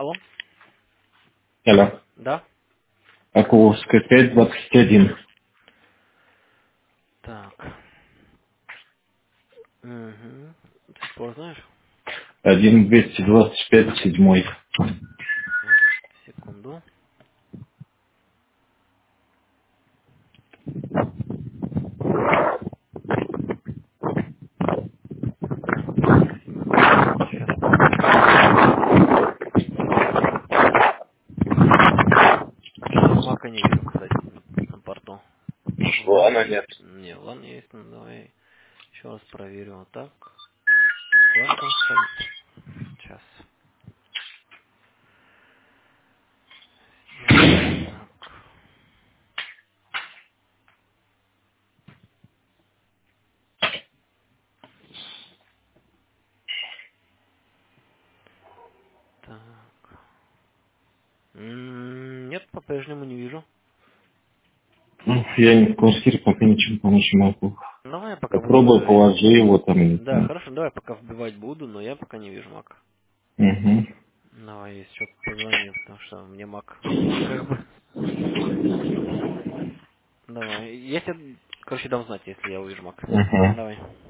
Алло? Алло. Да? Окуловская 521. Так. Угу. Ты спор знаешь? 1225 седьмой. Сейчас, секунду. Так, секунду, сейчас посмотрю. Что-то мака не вижу, кстати, на порту. Что, Ван она есть? нет? Не, ван есть, ну давай еще раз проверю. Вот так. Ван конференц. Сейчас. Так. Так. Нет, по-прежнему не вижу. Ну, я не в квартире, пока ничем помочь не могу. Давай я пока буду Попробуй, даже... положи его там. Не Да, знаю. хорошо, давай пока вбивать буду, но я пока не вижу мака. Угу. Давай, если что-то позвони, потому что мне мак нужен как бы. Давай. Я тебе, короче, дам знать, если я увижу мак. Угу. Давай.